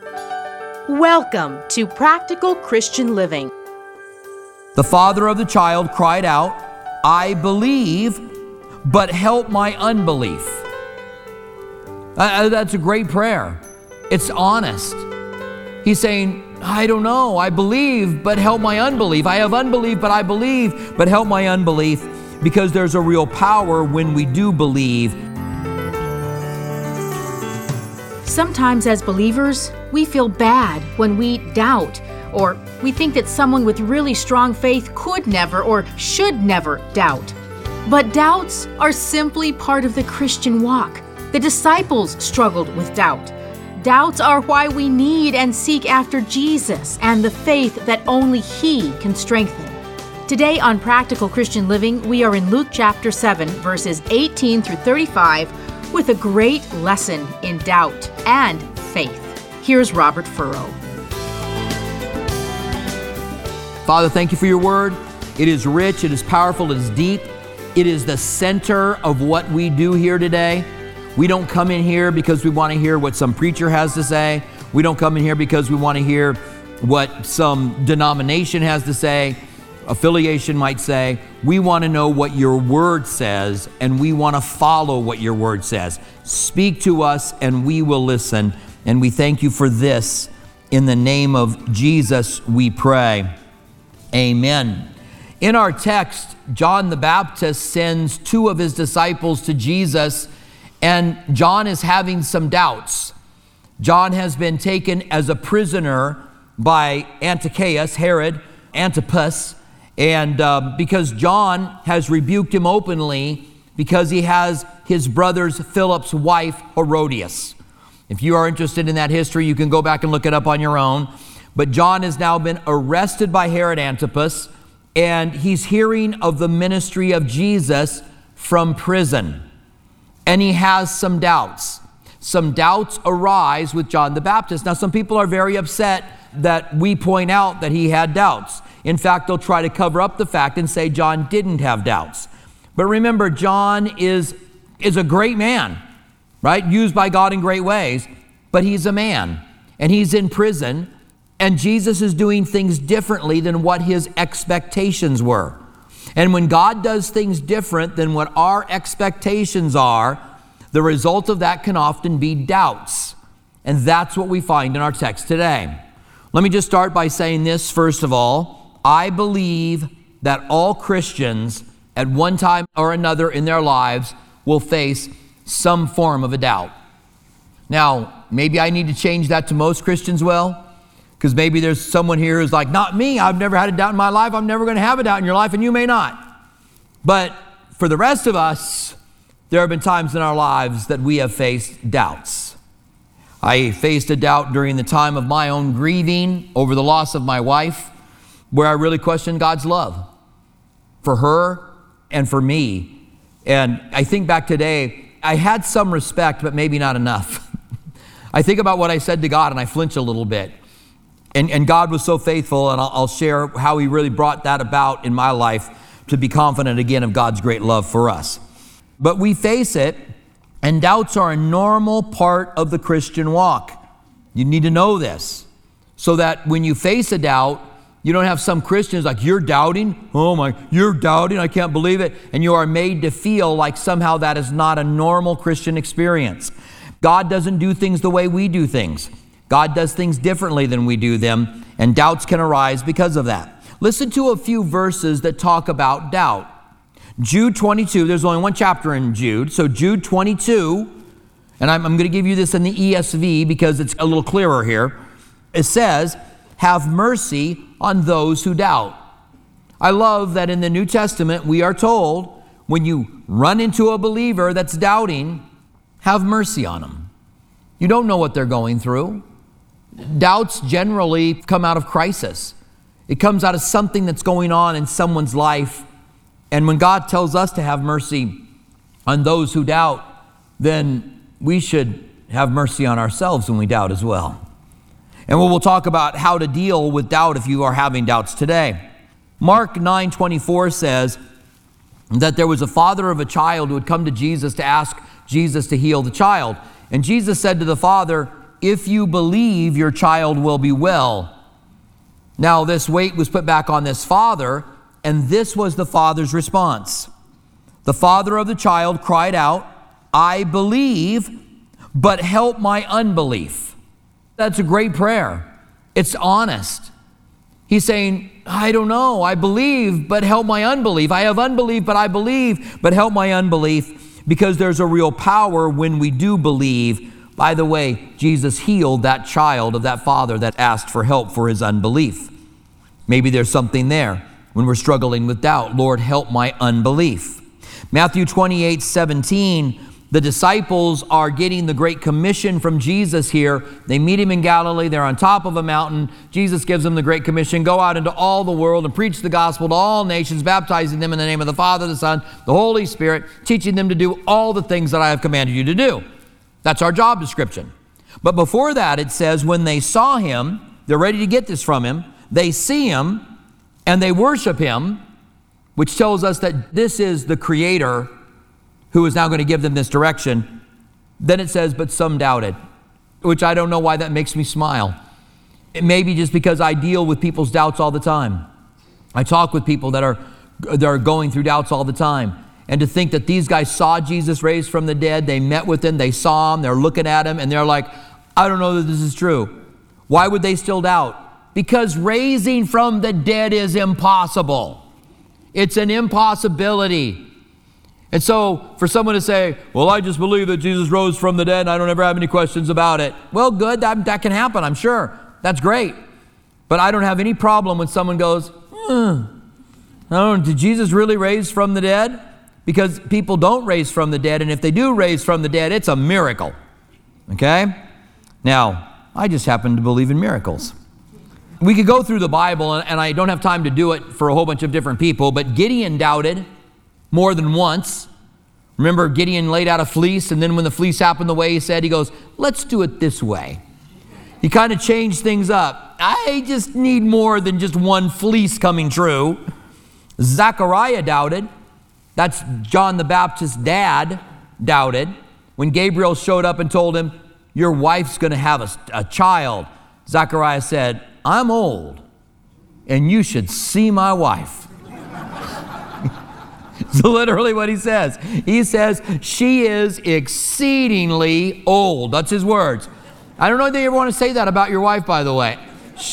Welcome to Practical Christian Living. The father of the child cried out, "I believe, but help my unbelief." That's a great prayer. It's honest. He's saying, I don't know, I believe, but help my unbelief. I have unbelief, but I believe, but help my unbelief, because there's a real power when we do believe. Sometimes as believers, we feel bad when we doubt, or we think that someone with really strong faith could never or should never doubt. But doubts are simply part of the Christian walk. The disciples struggled with doubt. Doubts are why we need and seek after Jesus and the faith that only He can strengthen. Today on Practical Christian Living, we are in Luke chapter 7, verses 18 through 35, with a great lesson in doubt and faith. Here's Robert Furrow. Father, thank you for your word. It is rich, it is powerful, it is deep. It is the center of what we do here today. We don't come in here because we want to hear what some preacher has to say. We don't come in here because we want to hear what some denomination has to say, affiliation might say. We want to know what your word says, and we want to follow what your word says. Speak to us, and we will listen. And we thank you for this. In the name of Jesus, we pray. Amen. In our text, John the Baptist sends two of his disciples to Jesus, and John is having some doubts. John has been taken as a prisoner by Antiochus, Herod, Antipas, and because John has rebuked him openly because he has his brother's Philip's wife, Herodias. If you are interested in that history, you can go back and look it up on your own. But John has now been arrested by Herod Antipas, and he's hearing of the ministry of Jesus from prison. And he has some doubts. Some doubts arise with John the Baptist. Now, some people are very upset that we point out that he had doubts. In fact, they'll try to cover up the fact and say John didn't have doubts. But remember, John is a great man, right? Used by God in great ways, but he's a man, and he's in prison, and Jesus is doing things differently than what his expectations were. And when God does things different than what our expectations are, the result of that can often be doubts. And that's what we find in our text today. Let me just start by saying this first of all. I believe that all Christians at one time or another in their lives will face some form of a doubt. Now, maybe I need to change that to most Christians will, because maybe there's someone here who's like, not me, I've never had a doubt in my life, I'm never going to have a doubt in your life, and you may not. But for the rest of us, there have been times in our lives that we have faced doubts. I faced a doubt during the time of my own grieving over the loss of my wife, where I really questioned God's love for her and for me. And I think back today, I had some respect, but maybe not enough. I think about what I said to God and I flinch a little bit. And God was so faithful, and I'll share how he really brought that about in my life to be confident again of God's great love for us. But we face it, and doubts are a normal part of the Christian walk. You need to know this, so that when you face a doubt, you don't have some Christians like, you're doubting? You're doubting? I can't believe it. And you are made to feel like somehow that is not a normal Christian experience. God doesn't do things the way we do things. God does things differently than we do them, and doubts can arise because of that. Listen to a few verses that talk about doubt. Jude 22, there's only one chapter in Jude, so Jude 22, and I'm going to give you this in the ESV because it's a little clearer here. It says, have mercy on those who doubt. I love that in the New Testament we are told when you run into a believer that's doubting, have mercy on them. You don't know what they're going through. Doubts generally come out of crisis. It comes out of something that's going on in someone's life. And when God tells us to have mercy on those who doubt, then we should have mercy on ourselves when we doubt as well. And we'll talk about how to deal with doubt if you are having doubts today. Mark 9:24 says that there was a father of a child who had come to Jesus to ask Jesus to heal the child. And Jesus said to the father, if you believe, your child will be well. Now, this weight was put back on this father, and this was the father's response. The father of the child cried out, I believe, but help my unbelief. That's a great prayer. It's honest. He's saying, I don't know, I believe, but help my unbelief. I have unbelief, but I believe, but help my unbelief, because there's a real power when we do believe. By the way, Jesus healed that child of that father that asked for help for his unbelief. Maybe there's something there when we're struggling with doubt. Lord, help my unbelief. Matthew 28:17, the disciples are getting the Great Commission from Jesus here. They meet him in Galilee. They're on top of a mountain. Jesus gives them the Great Commission. Go out into all the world and preach the gospel to all nations, baptizing them in the name of the Father, the Son, the Holy Spirit, teaching them to do all the things that I have commanded you to do. That's our job description. But before that, it says when they saw him, they're ready to get this from him, they see him and they worship him, which tells us that this is the Creator who is now going to give them this direction. Then it says, but some doubted, which I don't know why that makes me smile. It may be just because I deal with people's doubts all the time. I talk with people that are going through doubts all the time. And to think that these guys saw Jesus raised from the dead, they met with him, they saw him, they're looking at him, and they're like, I don't know that this is true. Why would they still doubt? Because raising from the dead is impossible. It's an impossibility. And so for someone to say, well, I just believe that Jesus rose from the dead and I don't ever have any questions about it. Well, good, that can happen, I'm sure. That's great. But I don't have any problem when someone goes, did Jesus really raise from the dead? Because people don't raise from the dead, and if they do raise from the dead, it's a miracle. Okay? Now, I just happen to believe in miracles. We could go through the Bible, and I don't have time to do it for a whole bunch of different people, but Gideon doubted more than once. Remember, Gideon laid out a fleece, and then when the fleece happened the way he said, he goes, let's do it this way. He kind of changed things up. I just need more than just one fleece coming true. Zechariah doubted. That's John the Baptist's dad doubted. When Gabriel showed up and told him, your wife's going to have a child, Zechariah said, I'm old, and you should see my wife. It's literally what he says. He says, she is exceedingly old. That's his words. I don't know if you ever want to say that about your wife, by the way.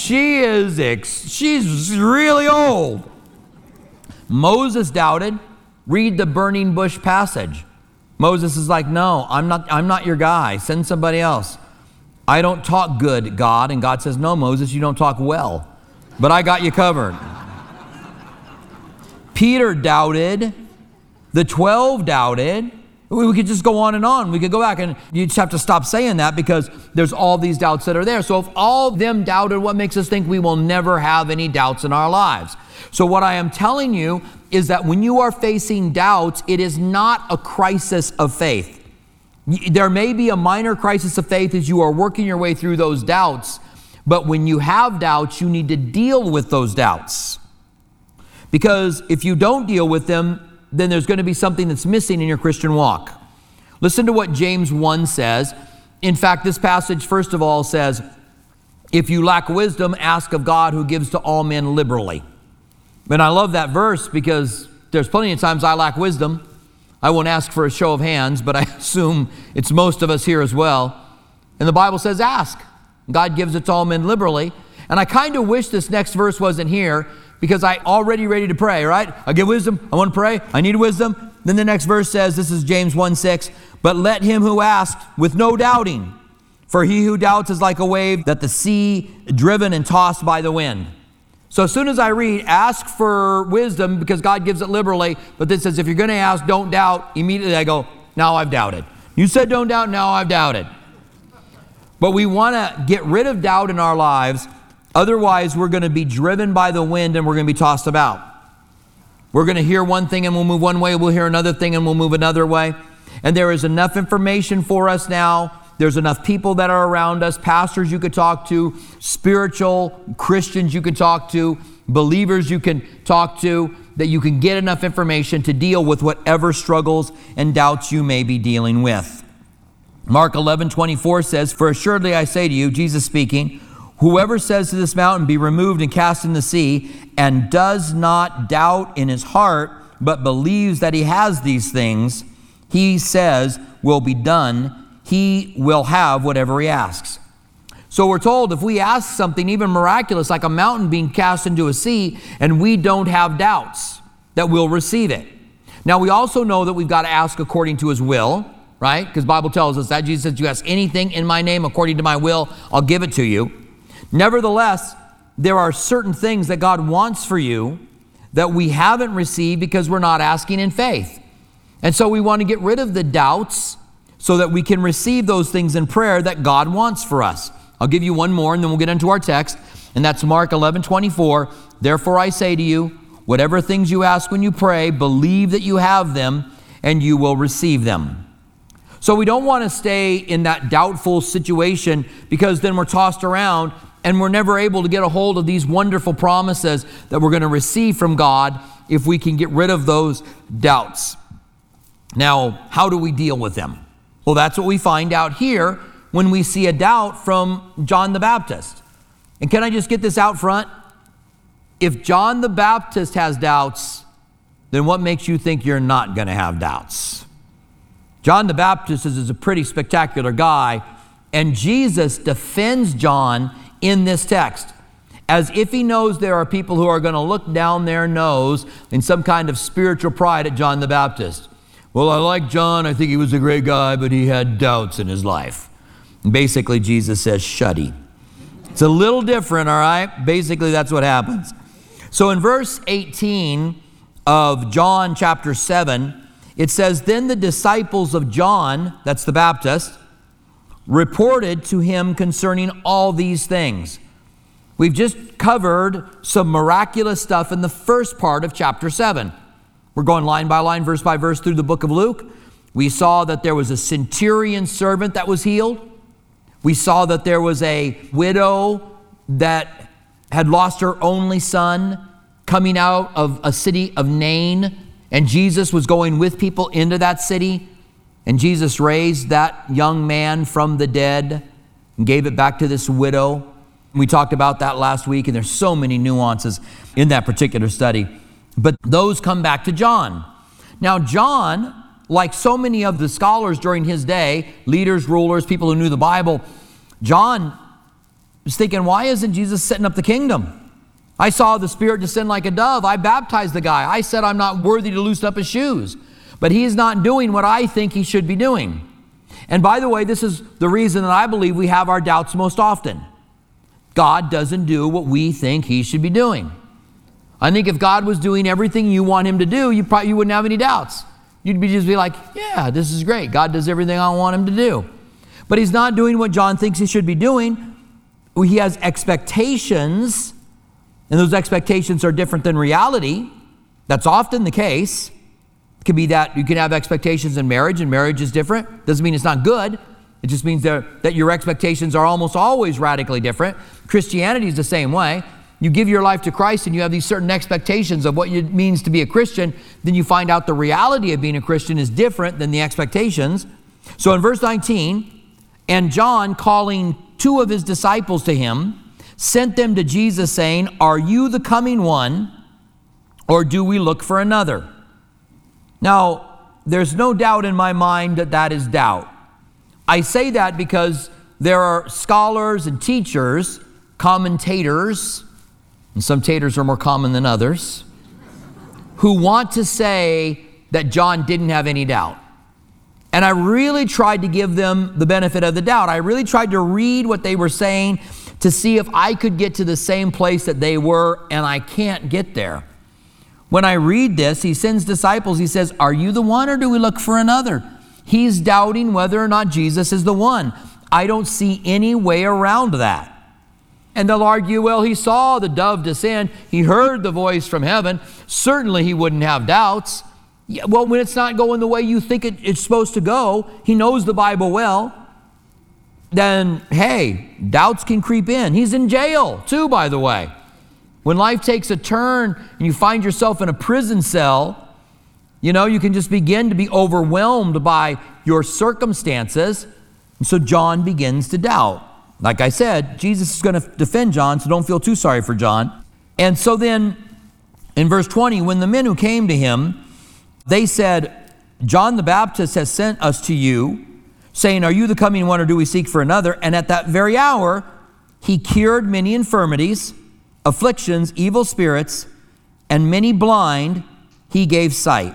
She's really old. Moses doubted. Read the burning bush passage. Moses is like, no, I'm not your guy. Send somebody else. I don't talk good, God. And God says, no, Moses, you don't talk well. But I got you covered. Peter doubted. The 12 doubted. We could just go on and on. We could go back, and you just have to stop saying that because there's all these doubts that are there. So if all of them doubted, what makes us think we will never have any doubts in our lives? So what I am telling you is that when you are facing doubts, it is not a crisis of faith. There may be a minor crisis of faith as you are working your way through those doubts, but when you have doubts, you need to deal with those doubts. Because if you don't deal with them, then there's going to be something that's missing in your Christian walk. Listen to what James 1 says. In fact, this passage, first of all, says, if you lack wisdom, ask of God who gives to all men liberally. And I love that verse because there's plenty of times I lack wisdom. I won't ask for a show of hands, but I assume it's most of us here as well. And the Bible says, ask. God gives it to all men liberally. And I kind of wish this next verse wasn't here because I already ready to pray, right? I get wisdom. I want to pray. I need wisdom. Then the next verse says, this is James 1:6, but let him who asks with no doubting, for he who doubts is like a wave that the sea driven and tossed by the wind. So as soon as I read, ask for wisdom because God gives it liberally, but this says if you're going to ask, don't doubt, immediately I go, now I've doubted. You said don't doubt, now I've doubted. But we want to get rid of doubt in our lives. Otherwise, we're going to be driven by the wind and we're going to be tossed about. We're going to hear one thing and we'll move one way. We'll hear another thing and we'll move another way. And there is enough information for us now. There's enough people that are around us, pastors you could talk to, spiritual Christians you can talk to, believers you can talk to, that you can get enough information to deal with whatever struggles and doubts you may be dealing with. Mark 11:24 says, "For assuredly I say to you," Jesus speaking, "whoever says to this mountain, be removed and cast in the sea, and does not doubt in his heart, but believes that he has these things, he says will be done. He will have whatever he asks." So we're told if we ask something even miraculous, like a mountain being cast into a sea, and we don't have doubts, that we'll receive it. Now we also know that we've got to ask according to his will, right? Because the Bible tells us that. Jesus says, "You ask anything in my name according to my will, I'll give it to you." Nevertheless, there are certain things that God wants for you that we haven't received because we're not asking in faith. And so we want to get rid of the doubts so that we can receive those things in prayer that God wants for us. I'll give you one more and then we'll get into our text, and that's Mark 11:24. "Therefore I say to you, whatever things you ask when you pray, believe that you have them and you will receive them." So we don't want to stay in that doubtful situation, because then we're tossed around and we're never able to get a hold of these wonderful promises that we're going to receive from God if we can get rid of those doubts. Now, how do we deal with them? Well, that's what we find out here when we see a doubt from John the Baptist. And can I just get this out front? If John the Baptist has doubts, then what makes you think you're not going to have doubts? John the Baptist is a pretty spectacular guy, and Jesus defends John in this text as if he knows there are people who are going to look down their nose in some kind of spiritual pride at John the Baptist. "Well, I like John. I think he was a great guy, but he had doubts in his life." And basically, Jesus says, "Shuddy." It's a little different, all right? Basically, that's what happens. So in verse 18 of John chapter 7, it says, "Then the disciples of John," that's the Baptist, "reported to him concerning all these things." We've just covered some miraculous stuff in the first part of chapter 7. We're going line by line, verse by verse through the book of Luke. We saw that there was a centurion servant that was healed. We saw that there was a widow that had lost her only son coming out of a city of Nain, and Jesus was going with people into that city, and Jesus raised that young man from the dead and gave it back to this widow. We talked about that last week, and there's so many nuances in that particular study. But those come back to John. Now, John, like so many of the scholars during his day, leaders, rulers, people who knew the Bible, John was thinking, why isn't Jesus setting up the kingdom? I saw the Spirit descend like a dove. I baptized the guy. I said I'm not worthy to loosen up his shoes. But he is not doing what I think he should be doing. And by the way, this is the reason that I believe we have our doubts most often. God doesn't do what we think he should be doing. I think if God was doing everything you want him to do, you wouldn't have any doubts. You'd just be like, yeah, this is great. God does everything I want him to do. But he's not doing what John thinks he should be doing. He has expectations, and those expectations are different than reality. That's often the case. It could be that you can have expectations in marriage, and marriage is different. Doesn't mean it's not good. It just means that your expectations are almost always radically different. Christianity is the same way. You give your life to Christ and you have these certain expectations of what it means to be a Christian. Then you find out the reality of being a Christian is different than the expectations. So in verse 19, "And John, calling 2 of his disciples to him, sent them to Jesus, saying, 'Are you the coming one, or do we look for another?'" Now, there's no doubt in my mind that that is doubt. I say that because there are scholars and teachers, commentators, and some taters are more common than others, who want to say that John didn't have any doubt. And I really tried to give them the benefit of the doubt. I really tried to read what they were saying to see if I could get to the same place that they were, and I can't get there. When I read this, he sends disciples, he says, "Are you the one, or do we look for another?" He's doubting whether or not Jesus is the one. I don't see any way around that. And they'll argue, well, he saw the dove descend. He heard the voice from heaven. Certainly he wouldn't have doubts. Yeah, well, when it's not going the way you think it's supposed to go, he knows the Bible well, then, hey, doubts can creep in. He's in jail too, by the way. When life takes a turn and you find yourself in a prison cell, you know, you can just begin to be overwhelmed by your circumstances. And so John begins to doubt. Like I said, Jesus is going to defend John, so don't feel too sorry for John. And so then in verse 20, when the men who came to him, they said, John the Baptist has sent us to you, saying, are you the coming one, or do we seek for another? And at that very hour, he cured many infirmities, afflictions, evil spirits, and many blind he gave sight.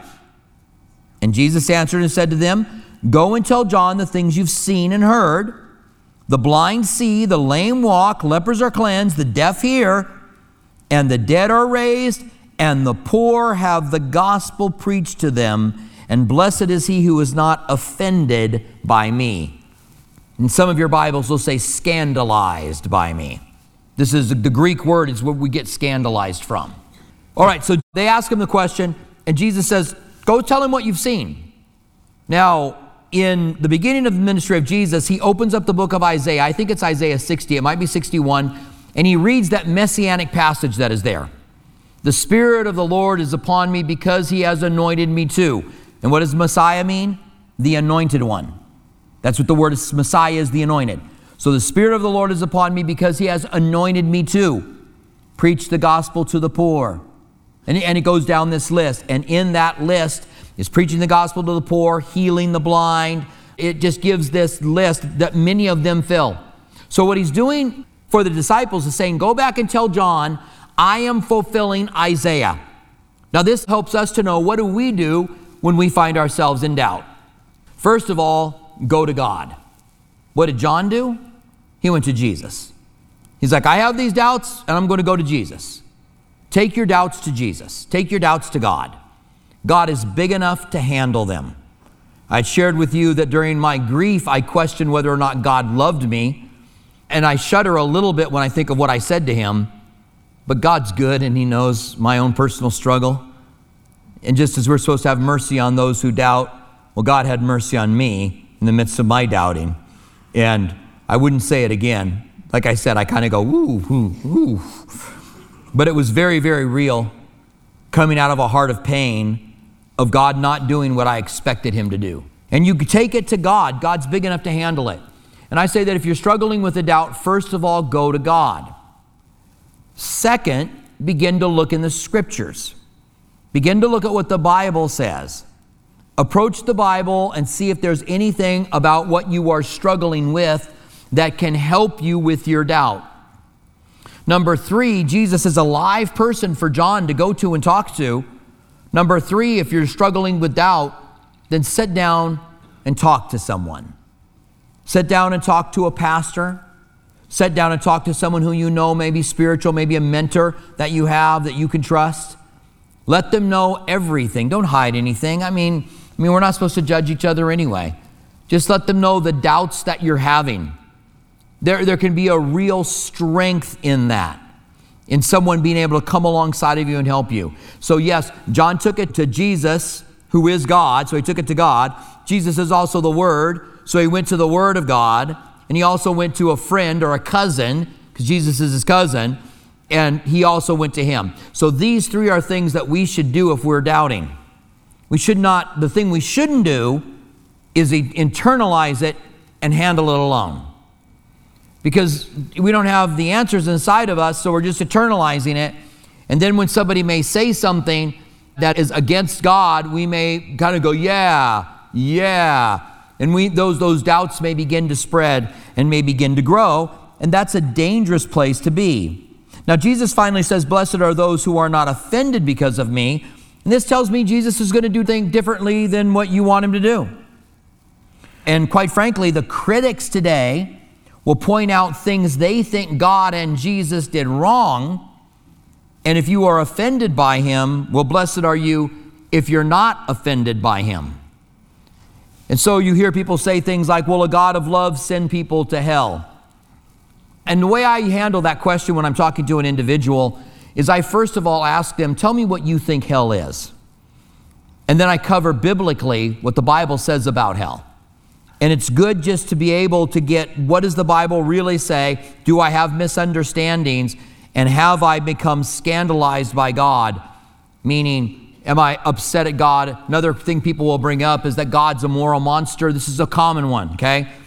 And Jesus answered and said to them, go and tell John the things you've seen and heard. The blind see, the lame walk, lepers are cleansed, the deaf hear, and the dead are raised, and the poor have the gospel preached to them. And blessed is he who is not offended by me. And some of your Bibles will say scandalized by me. This is the Greek word, is what we get scandalized from. All right, so they ask him the question, and Jesus says, go tell him what you've seen. Now, in the beginning of the ministry of Jesus, he opens up the book of Isaiah. I think it's Isaiah 60, it might be 61, and he reads that messianic passage that is there. The Spirit of the Lord is upon me because he has anointed me too. And what does Messiah mean? The anointed one. That's what the word is. Messiah is the anointed. So the Spirit of the Lord is upon me because he has anointed me to preach the gospel to the poor. And it goes down this list. And in that list is preaching the gospel to the poor, healing the blind. It just gives this list that many of them fill. So what he's doing for the disciples is saying, go back and tell John, I am fulfilling Isaiah. Now this helps us to know, what do we do when we find ourselves in doubt? First of all, go to God. What did John do? He went to Jesus. He's like, I have these doubts and I'm going to go to Jesus. Take your doubts to Jesus. Take your doubts to God. God is big enough to handle them. I shared with you that during my grief, I questioned whether or not God loved me. And I shudder a little bit when I think of what I said to him. But God's good and he knows my own personal struggle. And just as we're supposed to have mercy on those who doubt, well, God had mercy on me in the midst of my doubting. And I wouldn't say it again. Like I said, I kind of go, ooh, ooh, ooh. But it was very, very real, coming out of a heart of pain, of God not doing what I expected him to do. And you take it to God. God's big enough to handle it. And I say that if you're struggling with a doubt, first of all, go to God. Second, begin to look in the scriptures. Begin to look at what the Bible says. Approach the Bible and see if there's anything about what you are struggling with that can help you with your doubt. Number 3, Jesus is a live person for John to go to and talk to. Number 3, if you're struggling with doubt, then sit down and talk to someone. Sit down and talk to a pastor. Sit down and talk to someone who you know may be spiritual, maybe a mentor that you have that you can trust. Let them know everything. Don't hide anything. I mean, we're not supposed to judge each other anyway. Just let them know the doubts that you're having. There can be a real strength in that, in someone being able to come alongside of you and help you. So yes, John took it to Jesus, who is God, so he took it to God. Jesus is also the Word, so he went to the Word of God, and he also went to a friend or a cousin, because Jesus is his cousin, and he also went to him. So these 3 are things that we should do if we're doubting. The thing we shouldn't do is internalize it and handle it alone. Because we don't have the answers inside of us, so we're just internalizing it. And then when somebody may say something that is against God, we may kind of go, yeah. And those doubts may begin to spread and may begin to grow. And that's a dangerous place to be. Now, Jesus finally says, blessed are those who are not offended because of me. And this tells me Jesus is going to do things differently than what you want him to do. And quite frankly, the critics today will point out things they think God and Jesus did wrong. And if you are offended by him, well, blessed are you if you're not offended by him. And so you hear people say things like, will a God of love send people to hell? And the way I handle that question when I'm talking to an individual is I first of all ask them, tell me what you think hell is. And then I cover biblically what the Bible says about hell. And it's good just to be able to get, what does the Bible really say? Do I have misunderstandings? And have I become scandalized by God? Meaning, am I upset at God? Another thing people will bring up is that God's a moral monster. This is a common one, okay?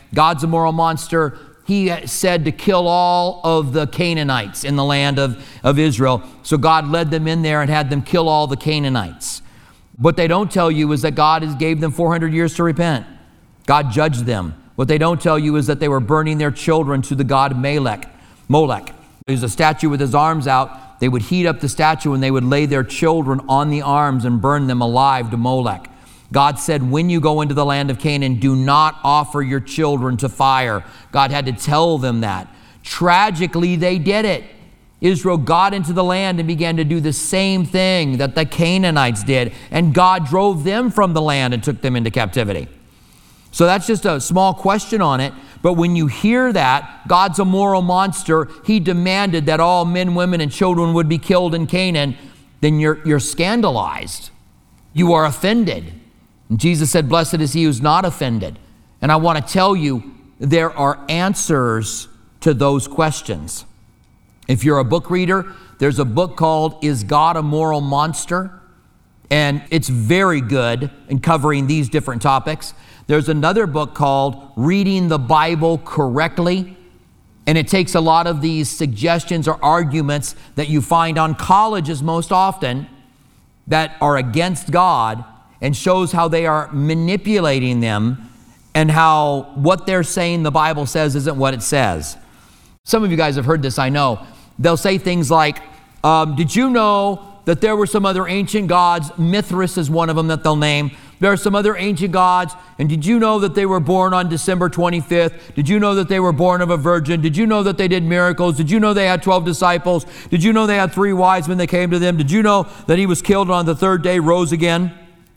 God's a moral monster. He said to kill all of the Canaanites in the land of Israel. So God led them in there and had them kill all the Canaanites. What they don't tell you is that God gave them 400 years to repent. God judged them. What they don't tell you is that they were burning their children to the god Molech. There's a statue with his arms out. They would heat up the statue and they would lay their children on the arms and burn them alive to Molech. God said, when you go into the land of Canaan, do not offer your children to fire. God had to tell them that. Tragically, they did it. Israel got into the land and began to do the same thing that the Canaanites did, and God drove them from the land and took them into captivity. So that's just a small question on it. But when you hear that God's a moral monster, he demanded that all men, women, and children would be killed in Canaan, then you're scandalized. You are offended. And Jesus said, blessed is he who's not offended. And I want to tell you, there are answers to those questions. If you're a book reader, there's a book called Is God a Moral Monster? And it's very good in covering these different topics. There's another book called Reading the Bible Correctly. And it takes a lot of these suggestions or arguments that you find on colleges most often that are against God, and shows how they are manipulating them and how what they're saying the Bible says isn't what it says. Some of you guys have heard this, I know. They'll say things like, did you know that there were some other ancient gods? Mithras is one of them that they'll name. There are some other ancient gods, and did you know that they were born on December 25th? Did you know that they were born of a virgin? Did you know that they did miracles? Did you know they had 12 disciples? Did you know they had 3 wise men that came to them? Did you know that he was killed and on the 3rd day rose again?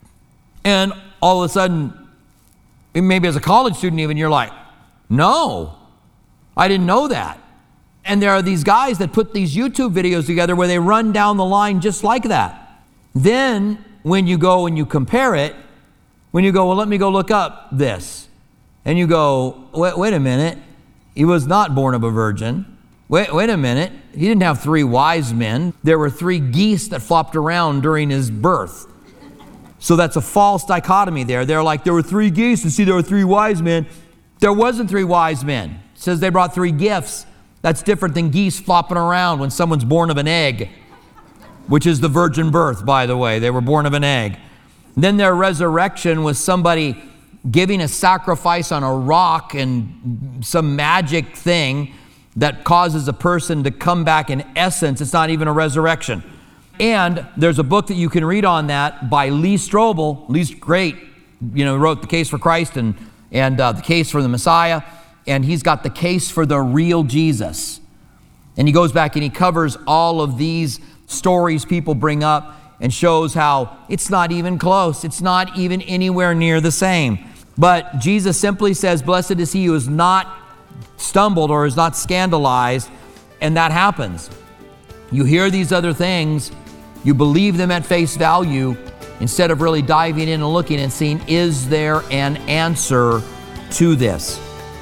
And all of a sudden, maybe as a college student even, you're like, no, I didn't know that. And there are these guys that put these YouTube videos together where they run down the line just like that. Then when you go and you compare it, when you go, well, let me go look up this. And you go, wait a minute, he was not born of a virgin. Wait a minute, he didn't have 3 wise men. There were 3 geese that flopped around during his birth. So that's a false dichotomy there. They're like, there were 3 geese, and see, there were 3 wise men. There wasn't 3 wise men. It says they brought 3 gifts. That's different than geese flopping around when someone's born of an egg, which is the virgin birth, by the way. They were born of an egg. Then their resurrection was somebody giving a sacrifice on a rock and some magic thing that causes a person to come back in essence. It's not even a resurrection. And there's a book that you can read on that by Lee Strobel. Lee's great, wrote The Case for Christ and The Case for the Messiah. And he's got The Case for the Real Jesus. And he goes back and he covers all of these stories people bring up and shows how it's not even close. It's not even anywhere near the same. But Jesus simply says, blessed is he who is not stumbled or is not scandalized. And that happens. You hear these other things, you believe them at face value instead of really diving in and looking and seeing, is there an answer to this?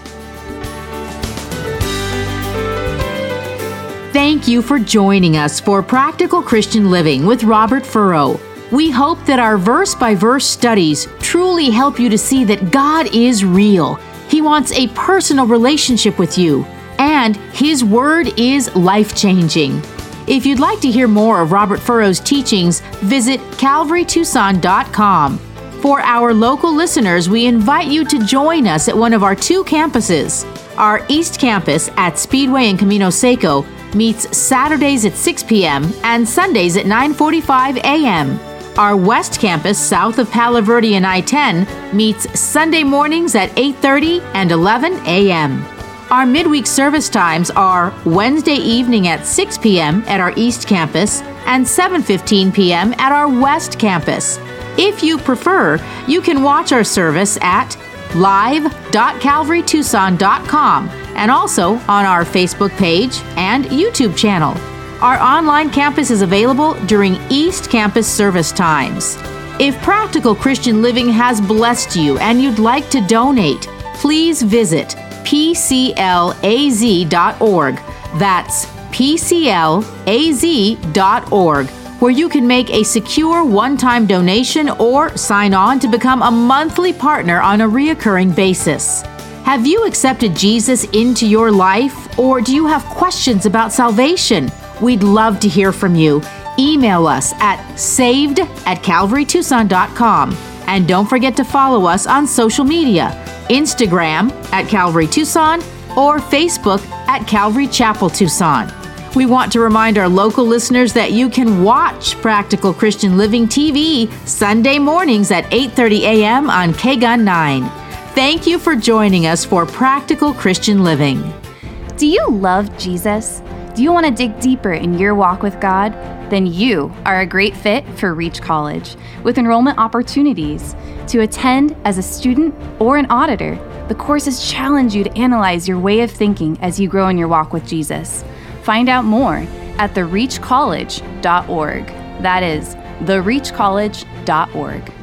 Thank you for joining us for Practical Christian Living with Robert Furrow. We hope that our verse-by-verse studies truly help you to see that God is real. He wants a personal relationship with you, and His Word is life-changing. If you'd like to hear more of Robert Furrow's teachings, visit CalvaryTucson.com. For our local listeners, we invite you to join us at one of our 2 campuses. Our East Campus at Speedway in Camino Seco meets Saturdays at 6 p.m. and Sundays at 9:45 a.m. Our West Campus, south of Palo Verde and I-10, meets Sunday mornings at 8:30 and 11 a.m. Our midweek service times are Wednesday evening at 6 p.m. at our East Campus and 7:15 p.m. at our West Campus. If you prefer, you can watch our service at live.calvarytucson.com and also on our Facebook page and YouTube channel. Our online campus is available during East Campus service times. If Practical Christian Living has blessed you and you'd like to donate, please visit PCLAZ.org. That's PCLAZ.org, where you can make a secure one-time donation or sign on to become a monthly partner on a reoccurring basis. Have you accepted Jesus into your life, or do you have questions about salvation? We'd love to hear from you. Email us at saved@calvarytucson.com. And don't forget to follow us on social media, Instagram at Calvary Tucson or Facebook at Calvary Chapel Tucson. We want to remind our local listeners that you can watch Practical Christian Living TV Sunday mornings at 8:30 a.m. on KGUN 9. Thank you for joining us for Practical Christian Living. Do you love Jesus? Do you want to dig deeper in your walk with God? Then you are a great fit for Reach College, with enrollment opportunities. To attend as a student or an auditor, the courses challenge you to analyze your way of thinking as you grow in your walk with Jesus. Find out more at thereachcollege.org. That is, thereachcollege.org.